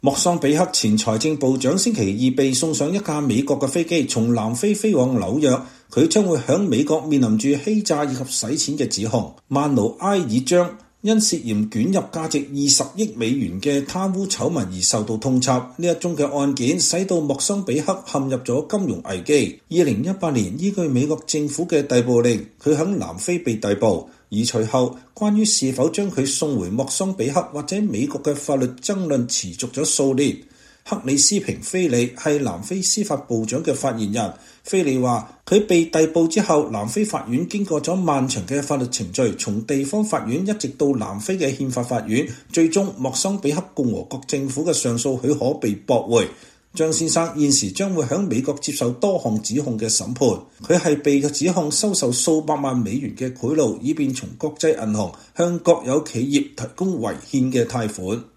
莫桑比克前財政部長星期二被送上一架美國嘅飛機，從南非飛往紐約。佢將會響美國面臨住欺詐以及洗錢嘅指控。曼努埃爾將因涉嫌捲入價值20億美元嘅貪污醜聞而受到通緝。呢一宗嘅案件使到莫桑比克陷入咗金融危機。2018年，依據美國政府嘅逮捕令，佢響南非被逮捕。而隨後，關於是否將佢送回莫桑比克或者美國嘅法律爭論持續咗數年。克里斯平菲利係南非司法部長嘅發言人。菲利話：佢被逮捕之後，南非法院經過咗漫長嘅法律程序，從地方法院一直到南非嘅憲法法院，最終莫桑比克共和國政府嘅上訴許可被駁回。張先生現時將會喺美國接受多項指控嘅審判。佢係被指控收受數百萬美元嘅賄賂，以便從國際銀行向國有企業提供違憲嘅貸款。